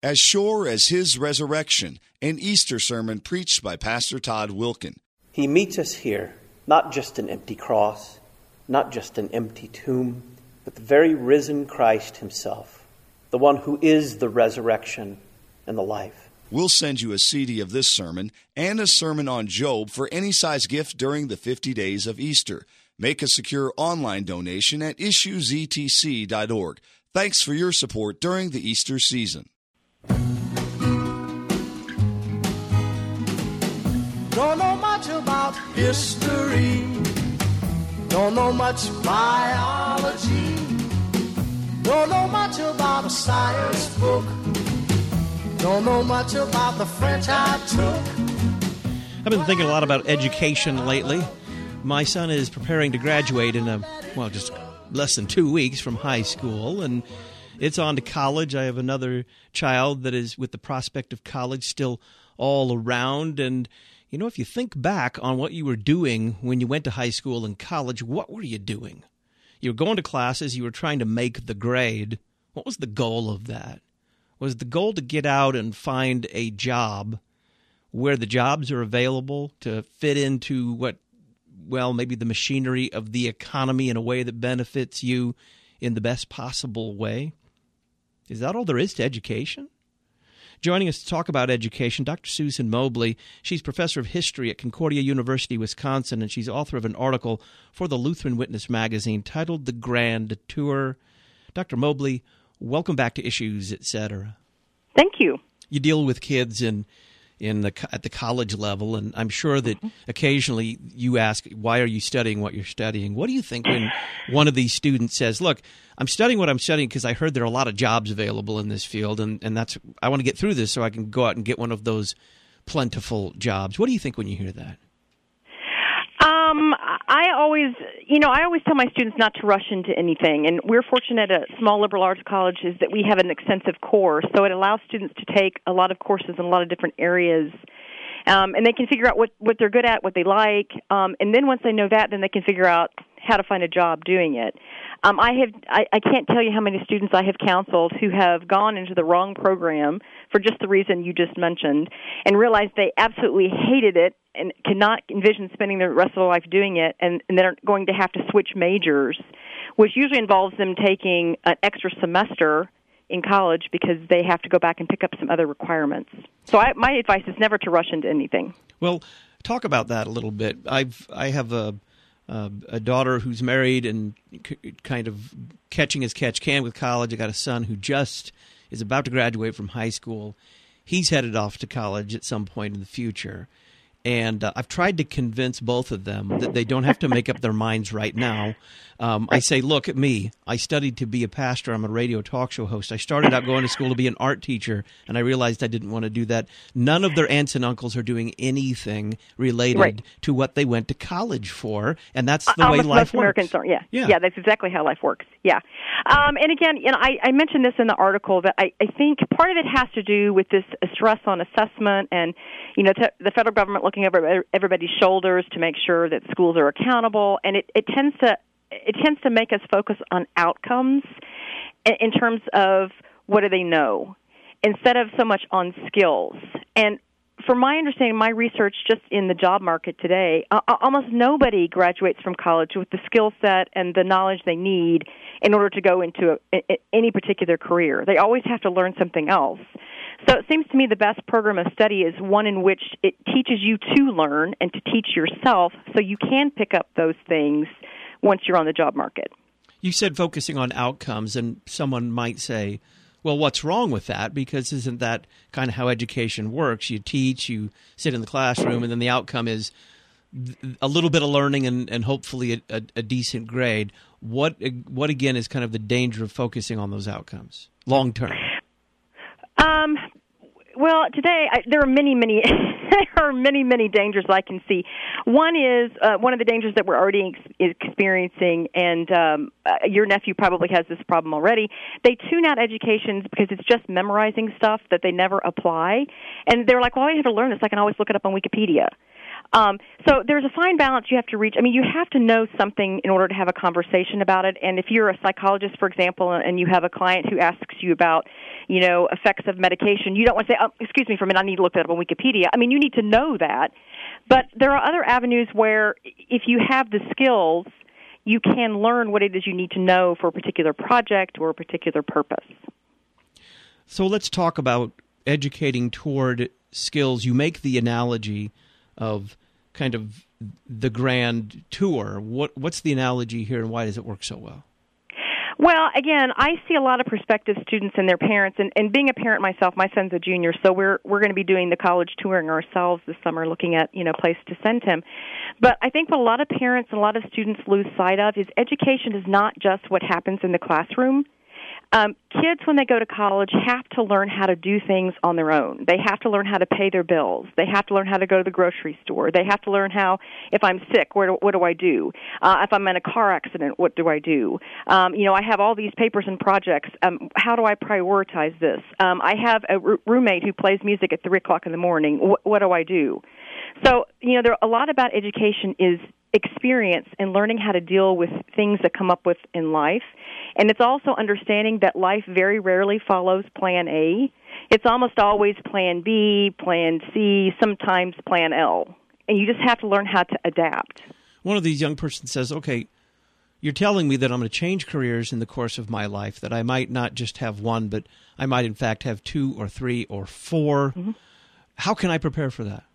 As Sure as His Resurrection, an Easter sermon preached by Pastor Todd Wilkin. He meets us here, not just an empty cross, not just an empty tomb, but the very risen Christ himself, the one who is the resurrection and the life. We'll send you a CD of this sermon and a sermon on Job for any size gift during the 50 days of Easter. Make a secure online donation at issuesetc.org. Thanks for your support during the Easter season. Don't know much about history. Don't know much biology. Don't know much about a science book. Don't know much about the French I took. I've been thinking a lot about education lately. My son is preparing to graduate in just less than 2 weeks from high school, and it's on to college. I have another child that is with the prospect of college still all around. And, you know, if you think back on what you were doing when you went to high school and college, what were you doing? You were going to classes. You were trying to make the grade. What was the goal of that? Was the goal to get out and find a job where the jobs are available to fit into maybe the machinery of the economy in a way that benefits you in the best possible way? Is that all there is to education? Joining us to talk about education, Dr. Susan Mobley. She's professor of history at Concordia University, Wisconsin, and she's author of an article for the Lutheran Witness magazine titled The Grand Tour. Dr. Mobley, welcome back to Issues, Etc. Thank you. You deal with kids at the college level, and I'm sure that occasionally you ask, why are you studying what you're studying? What do you think when one of these students says, look, I'm studying what I'm studying because I heard there are a lot of jobs available in this field, and I want to get through this so I can go out and get one of those plentiful jobs. What do you think when you hear that? I always tell my students not to rush into anything, and we're fortunate at a small liberal arts college is that we have an extensive course, so it allows students to take a lot of courses in a lot of different areas, and they can figure out what they're good at, what they like, and then once they know that, then they can figure out how to find a job doing it. I can't tell you how many students I have counseled who have gone into the wrong program for just the reason you just mentioned and realized they absolutely hated it and cannot envision spending the rest of their life doing it, and they're going to have to switch majors, which usually involves them taking an extra semester in college because they have to go back and pick up some other requirements. So my advice is never to rush into anything. Well, talk about that a little bit. I have a daughter who's married and kind of catching as catch can with college. I got a son who just is about to graduate from high school. He's headed off to college at some point in the future. And I've tried to convince both of them that they don't have to make up their minds right now. I say, look at me. I studied to be a pastor. I'm a radio talk show host. I started out going to school to be an art teacher, and I realized I didn't want to do that. None of their aunts and uncles are doing anything related to what they went to college for, and that's the way life most works. Americans are, yeah, that's exactly how life works. Yeah, and again, I mentioned this in the article that I think part of it has to do with this stress on assessment and the federal government looking over everybody's shoulders to make sure that schools are accountable, and it tends to make us focus on outcomes in terms of what do they know instead of so much on skills. And from my understanding, my research just in the job market today, almost nobody graduates from college with the skill set and the knowledge they need in order to go into any particular career. They always have to learn something else. So it seems to me the best program of study is one in which it teaches you to learn and to teach yourself so you can pick up those things once you're on the job market. You said focusing on outcomes, and someone might say, well, what's wrong with that? Because isn't that kind of how education works? You teach, you sit in the classroom, and then the outcome is a little bit of learning and hopefully a decent grade. What again is kind of the danger of focusing on those outcomes long term? Well, today there are many dangers I can see. One is one of the dangers that we're already experiencing, and your nephew probably has this problem already. They tune out educations because it's just memorizing stuff that they never apply, and they're like, "Well, I have to learn this. I can always look it up on Wikipedia." So there's a fine balance you have to reach. I mean, you have to know something in order to have a conversation about it. And if you're a psychologist, for example, and you have a client who asks you about, effects of medication, you don't want to say, "Oh, excuse me for a minute, I need to look that up on Wikipedia." I mean, you need to know that. But there are other avenues where if you have the skills, you can learn what it is you need to know for a particular project or a particular purpose. So let's talk about educating toward skills. You make the analogy of kind of the grand tour. What's the analogy here, and why does it work so well? Well, again, I see a lot of prospective students and their parents, and being a parent myself, my son's a junior, so we're going to be doing the college touring ourselves this summer, looking at place to send him. But I think what a lot of parents and a lot of students lose sight of is education is not just what happens in the classroom. Kids, when they go to college, have to learn how to do things on their own. They have to learn how to pay their bills. They have to learn how to go to the grocery store. They have to learn how, if I'm sick, what do I do? If I'm in a car accident, what do I do? I have all these papers and projects. How do I prioritize this? I have a roommate who plays music at 3 o'clock in the morning. What do I do? So, there a lot about education is experience and learning how to deal with things that come up with in life. And it's also understanding that life very rarely follows plan A. It's almost always plan B, plan C, sometimes plan L. And you just have to learn how to adapt. One of these young persons says, okay, you're telling me that I'm going to change careers in the course of my life, that I might not just have one, but I might in fact have 2 or 3 or 4. Mm-hmm. How can I prepare for that?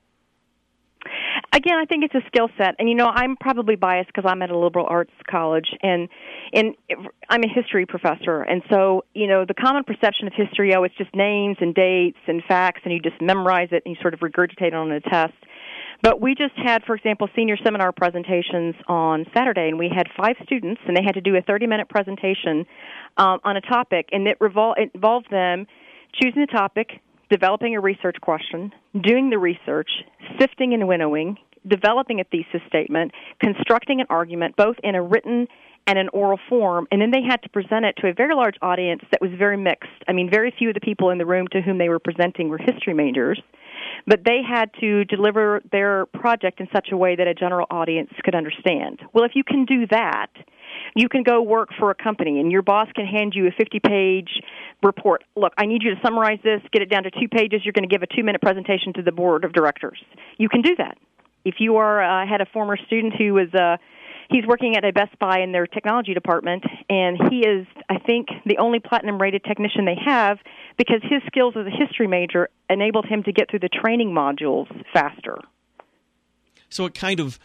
Again, I think it's a skill set. And, I'm probably biased because I'm at a liberal arts college, and I'm a history professor. And so, the common perception of history, it's just names and dates and facts, and you just memorize it and you sort of regurgitate it on a test. But we just had, for example, senior seminar presentations on Saturday, and we had 5 students, and they had to do a 30-minute presentation on a topic, and it involved them choosing a topic, developing a research question, doing the research, sifting and winnowing, developing a thesis statement, constructing an argument, both in a written and an oral form, and then they had to present it to a very large audience that was very mixed. I mean, very few of the people in the room to whom they were presenting were history majors, but they had to deliver their project in such a way that a general audience could understand. Well, if you can do that, you can go work for a company, and your boss can hand you a 50-page report. Look, I need you to summarize this, get it down to 2 pages. You're going to give a 2-minute presentation to the board of directors. You can do that. If you had a former student who was he's working at a Best Buy in their technology department, and he is, I think, the only platinum-rated technician they have because his skills as a history major enabled him to get through the training modules faster. So it kind of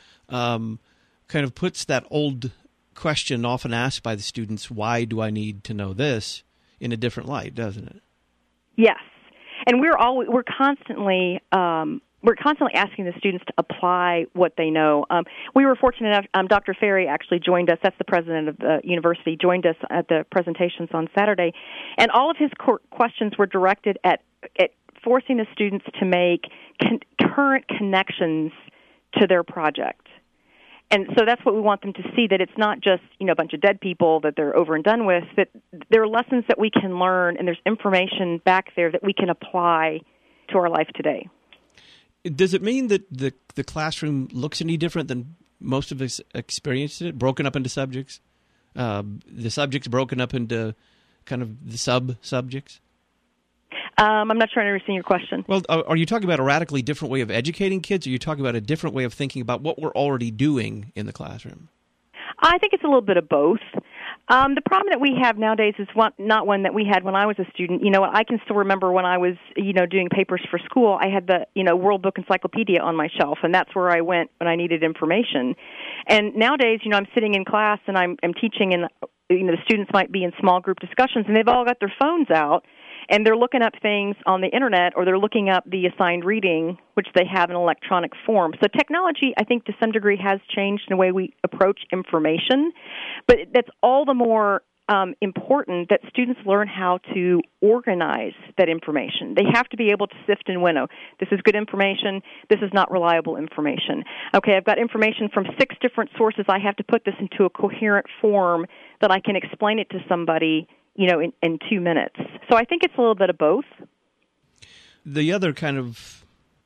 puts that old question often asked by the students, why do I need to know this, in a different light, doesn't it? Yes. And we're constantly asking the students to apply what they know. We were fortunate enough, Dr. Ferry actually joined us, that's the president of the university, joined us at the presentations on Saturday, and all of his questions were directed at forcing the students to make current connections to their project. And so that's what we want them to see, that it's not just, a bunch of dead people that they're over and done with, that there are lessons that we can learn, and there's information back there that we can apply to our life today. Does it mean that the classroom looks any different than most of us experienced it, broken up into subjects? The subjects broken up into kind of the sub-subjects? I'm not sure I understand your question. Well, are you talking about a radically different way of educating kids, or are you talking about a different way of thinking about what we're already doing in the classroom? I think it's a little bit of both. The problem that we have nowadays is not one that we had when I was a student. I can still remember when I was, doing papers for school, I had the, World Book Encyclopedia on my shelf, and that's where I went when I needed information. And nowadays, I'm sitting in class and I'm teaching, and, the students might be in small group discussions, and they've all got their phones out, and they're looking up things on the Internet, or they're looking up the assigned reading, which they have in electronic form. So technology, I think, to some degree has changed in the way we approach information, but that's all the more important that students learn how to organize that information. They have to be able to sift and winnow. This is good information. This is not reliable information. Okay, I've got information from 6 different sources. I have to put this into a coherent form that I can explain it to somebody in 2 minutes. So I think it's a little bit of both. The other kind of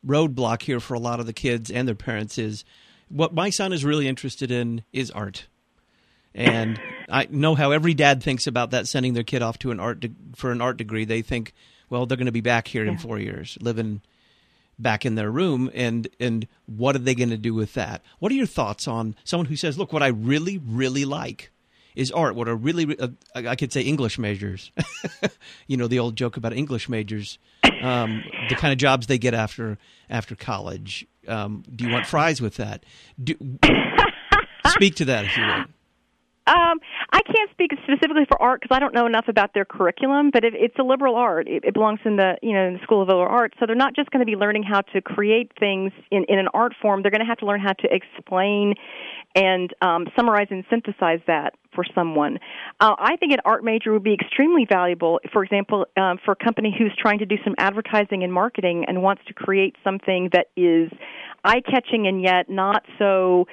roadblock here for a lot of the kids and their parents is what my son is really interested in is art. And I know how every dad thinks about that, sending their kid off to for an art degree. They think, well, they're going to be back here in 4 years, living back in their room, and what are they going to do with that? What are your thoughts on someone who says, look, what I really, really like is art? What are really, I could say English majors. The old joke about English majors, the kind of jobs they get after college. Do you want fries with that? Speak to that, if you would. I can't speak specifically for art because I don't know enough about their curriculum, but it's a liberal art. It belongs in the in the School of Liberal Arts, so they're not just going to be learning how to create things in an art form. They're going to have to learn how to explain and summarize and synthesize that for someone. I think an art major would be extremely valuable, for example, for a company who's trying to do some advertising and marketing and wants to create something that is eye-catching and yet not so,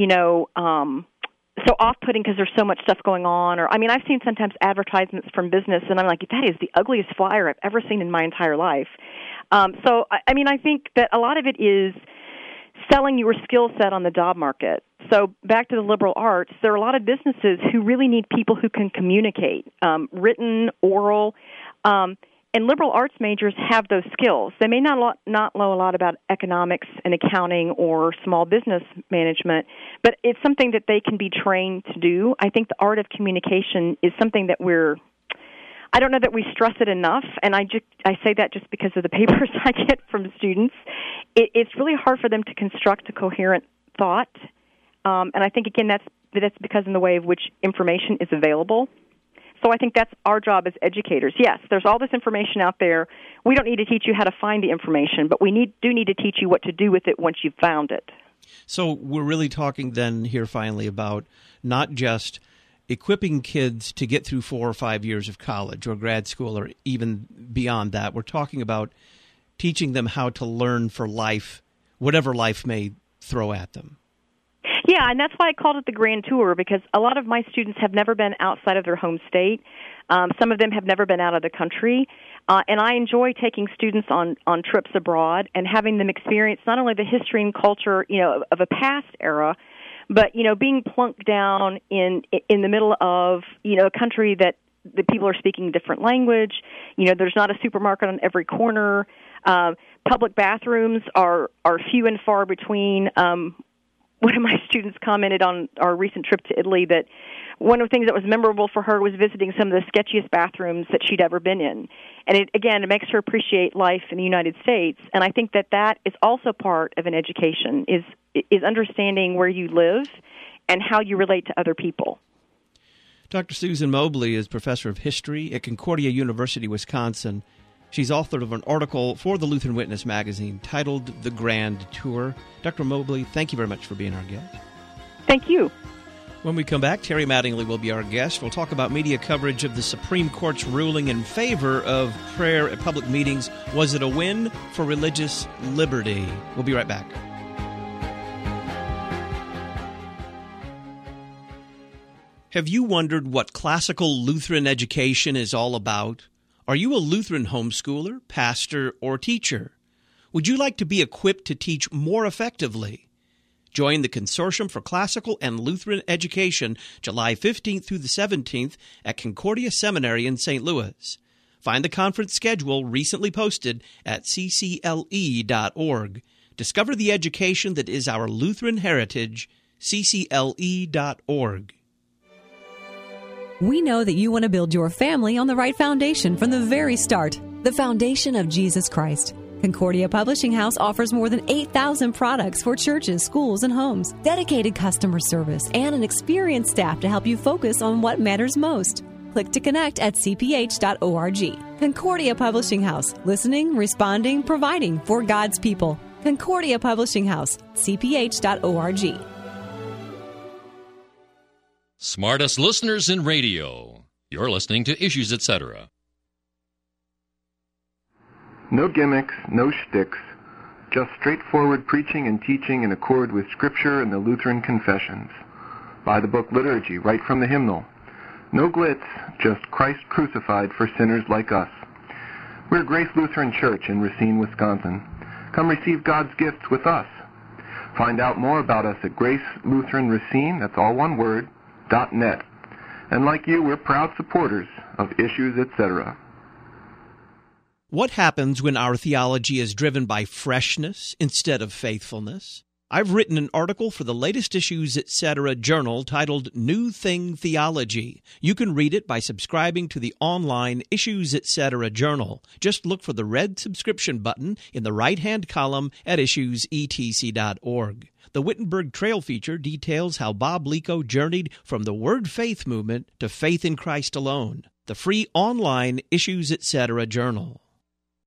so off-putting because there's so much stuff going on. Or, I've seen sometimes advertisements from business, and I'm like, that is the ugliest flyer I've ever seen in my entire life. So, I think that a lot of it is selling your skill set on the job market. So back to the liberal arts, there are a lot of businesses who really need people who can communicate, written, oral, and liberal arts majors have those skills. They may not know a lot about economics and accounting or small business management, but it's something that they can be trained to do. I think the art of communication is something that I don't know that we stress it enough, and I say that just because of the papers I get from students. It's really hard for them to construct a coherent thought, and I think, again, that's because in the way of which information is available. So I think that's our job as educators. Yes, there's all this information out there. We don't need to teach you how to find the information, but we do need to teach you what to do with it once you've found it. So we're really talking then here finally about not just equipping kids to get through 4 or 5 years of college or grad school or even beyond that. We're talking about teaching them how to learn for life, whatever life may throw at them. Yeah, and that's why I called it the Grand Tour, because a lot of my students have never been outside of their home state. Some of them have never been out of the country. And I enjoy taking students on trips abroad and having them experience not only the history and culture, of a past era, but, being plunked down in the middle of, a country that the people are speaking a different language. There's not a supermarket on every corner. Public bathrooms are few and far between. One of my students commented on our recent trip to Italy that one of the things that was memorable for her was visiting some of the sketchiest bathrooms that she'd ever been in. And it makes her appreciate life in the United States. And I think that is also part of an education, is understanding where you live and how you relate to other people. Dr. Susan Mobley is professor of history at Concordia University, Wisconsin. She's authored of an article for the Lutheran Witness magazine titled The Grand Tour. Dr. Mobley, thank you very much for being our guest. Thank you. When we come back, Terry Mattingly will be our guest. We'll talk about media coverage of the Supreme Court's ruling in favor of prayer at public meetings. Was it a win for religious liberty? We'll be right back. Have you wondered what classical Lutheran education is all about? Are you a Lutheran homeschooler, pastor, or teacher? Would you like to be equipped to teach more effectively? Join the Consortium for Classical and Lutheran Education July 15th through the 17th at Concordia Seminary in St. Louis. Find the conference schedule recently posted at ccle.org. Discover the education that is our Lutheran heritage, ccle.org. We know that you want to build your family on the right foundation from the very start, the foundation of Jesus Christ. Concordia Publishing House offers more than 8,000 products for churches, schools, and homes, dedicated customer service, and an experienced staff to help you focus on what matters most. Click to connect at cph.org. Concordia Publishing House, listening, responding, providing for God's people. Concordia Publishing House, cph.org. Smartest listeners in radio. You're listening to Issues, Etc. No gimmicks, no shticks, just straightforward preaching and teaching in accord with Scripture and the Lutheran confessions. By the book Liturgy, right from the hymnal. No glitz, just Christ crucified for sinners like us. We're Grace Lutheran Church in Racine, Wisconsin. Come receive God's gifts with us. Find out more about us at Grace Lutheran Racine, that's all one word, .net. And like you, we're proud supporters of Issues, etc. What happens when our theology is driven by freshness instead of faithfulness? I've written an article for the latest Issues, etc. journal titled New Thing Theology. You can read it by subscribing to the online Issues, etc. journal. Just look for the red subscription button in the right-hand column at issuesetc.org. The Wittenberg Trail feature details how Bob Lico journeyed from the Word Faith movement to faith in Christ alone. The free online Issues, etc. journal.